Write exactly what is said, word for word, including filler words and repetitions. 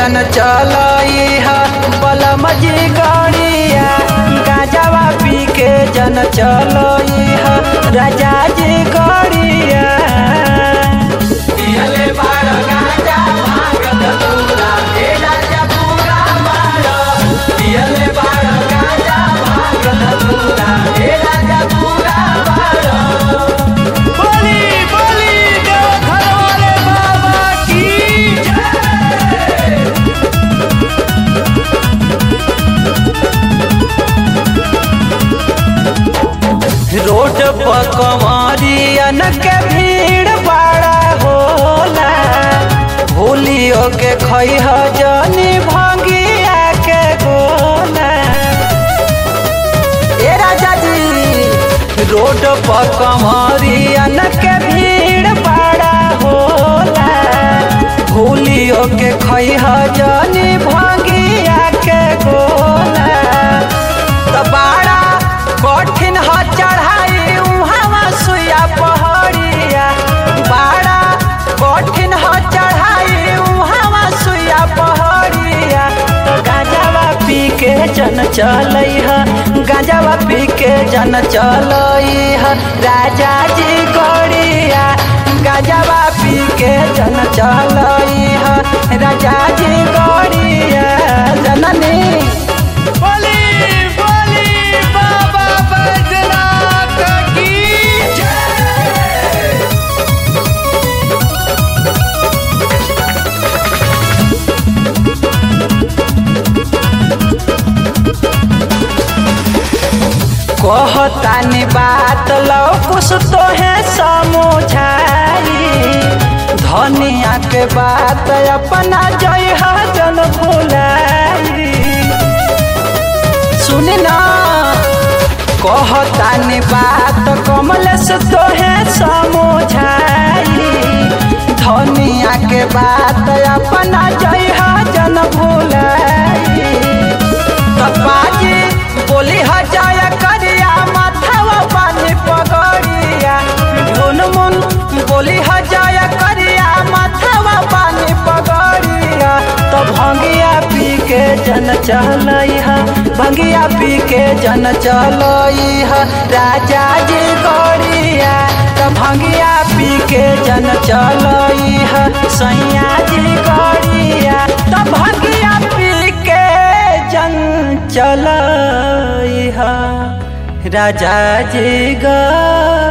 जन चलई है बलम जी गड़िया गाजवा पी के जन चलई है राजा जी गड़िया। रोड पर कंवरियन के भीड़ बड़ा होला होलियो के खैह जनी भंगिया के गोला। ए राजा जी रोड पर कंवरियन के भीड़ बड़ा होला होलियो के खैह जनी भंगिया के गोला। त बड़ा कठिन ह चढ़ाई उहावा सुया पहड़िया बड़ा कठिन ह चढ़ाई उहावा सुया पहड़िया। तो गांजावा पी के जन चलई है गांजावा पी के जन चलई है राजा जी गड़िया गांजावा पी के जन चलई है राजा जी गड़िया। जननी कहतानी बात लो कुछ तो है समझाई धनिया के बात अपना जय जन भुलाई। सुन ना कहतानी बात कमलेश तो है समझाई धनिया के बात अपना जय जन भुलाई। बाजी बोली हजाया करिया माथावा पानी पगड़िया ढून मुन बोली हजाया करिया माथावा पानी पगड़िया। तो भंगिया पी के जन चलई है भंगिया पी के जन चलई है राजा जी गड़िया। तो भंगिया पी के जन चलई है सैया जी गड़िया। तो भंगिया पी के जन चलई है राजा जी गड़िया।